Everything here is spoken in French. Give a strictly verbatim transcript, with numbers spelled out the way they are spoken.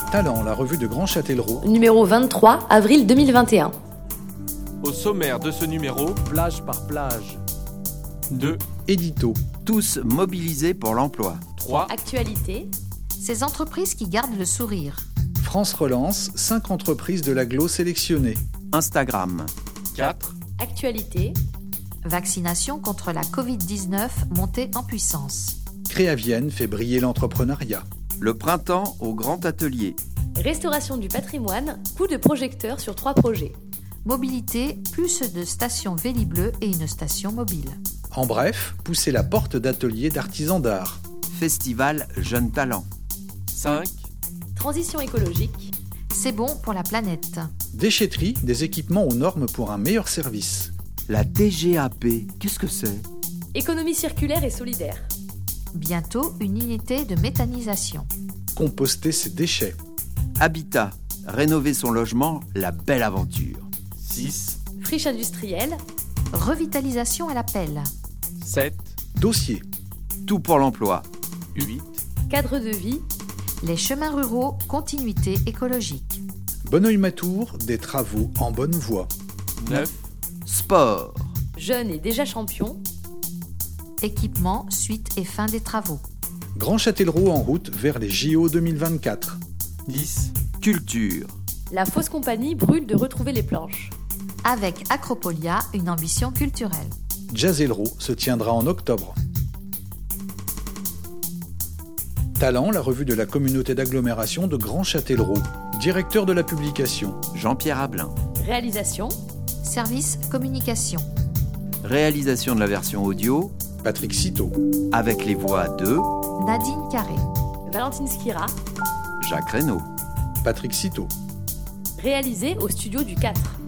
Talent, la revue de Grand Châtellerault. Numéro vingt-trois, avril deux mille vingt et un. Au sommaire de ce numéro, plage par plage. deux. Édito. Tous mobilisés pour l'emploi. trois. Actualité. Ces entreprises qui gardent le sourire. France relance, cinq entreprises de l'agglo sélectionnées. Instagram. quatre. Actualité. Vaccination contre la covid dix-neuf montée en puissance. Créavienne fait briller l'entrepreneuriat. Le printemps au Grand Atelier. Restauration du patrimoine, coup de projecteur sur trois projets. Mobilité, plus de stations Vélibleu et une station mobile. En bref, pousser la porte d'ateliers d'artisans d'art. Festival Jeunes Talents. cinq. Transition écologique. C'est bon pour la planète. Déchetterie, des équipements aux normes pour un meilleur service. La T G A P, qu'est-ce que c'est? Économie circulaire et solidaire. Bientôt, une unité de méthanisation. Composter ses déchets. Habitat, rénover son logement, la belle aventure. six. Friche industrielle. Revitalisation à la pelle. sept. Dossier. Tout pour l'emploi. huit. Cadre de vie. Les chemins ruraux, continuité écologique. Bonneuil-Matour, des travaux en bonne voie. neuf. Sport. Jeune et déjà champion. Équipement, suite et fin des travaux. Grand Châtellerault en route vers les J O deux mille vingt-quatre. dix. Culture. La fausse compagnie brûle de retrouver les planches. Avec Acropolia, une ambition culturelle. Jazzelro se tiendra en octobre. Talent, la revue de la communauté d'agglomération de Grand Châtellerault. Directeur de la publication. Jean-Pierre Ablin. Réalisation. Service communication. Réalisation de la version audio Patrick Citeau. avec les voix de Nadine Carré. Valentine Skira. Jacques Reynaud. Patrick Citeau. Réalisé au studio du quatre.